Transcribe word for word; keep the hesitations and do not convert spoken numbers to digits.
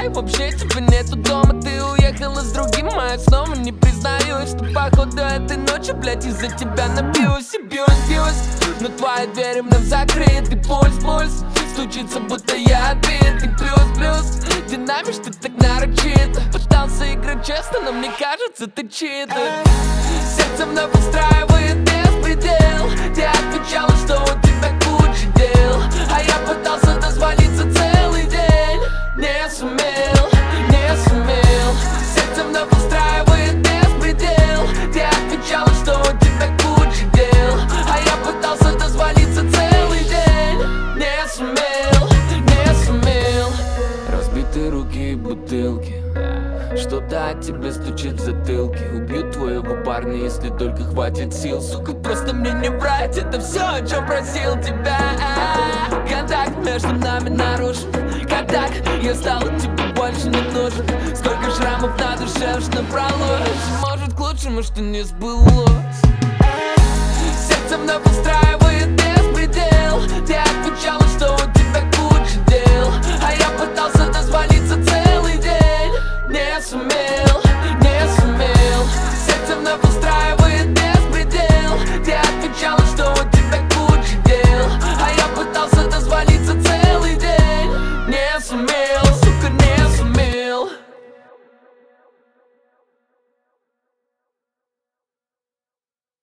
знаю, вообще тебя нету дома. Ты уехала с другим, а я снова не признаюсь, что походу этой ночью, блядь, из-за тебя напьюсь и бьюсь, бьюсь. Но твоя дверь вновь закрыт, и пульс, пульс стучится, будто я отбит. И плюс, плюс динамишь ты так нарочито. Пытался играть честно, но мне кажется, ты читер. Сердце вновь устраивает беспредел. Ты отвечала, что у тебя куча дел, а я пытался дозвониться целый день. Не сумел, не сумел. Сердце вновь устраивает беспредел. Ты отвечала, что у тебя куча дел, а я пытался дозвониться целый день. Не сумел, не сумел. Разбитые руки и бутылки, что-то от тебя стучит в затылке. Убью твоего парня, если только хватит сил. Сука, просто мне не врать, это все, о чем просил тебя. Контакт между нами нарушен. Как так? Я стал тебе больше не нужен. Сколько шрамов на душе аж набралось. Может к лучшему, что не сбылось. Сердце вновь устраивает беспредел. Ты отвечала,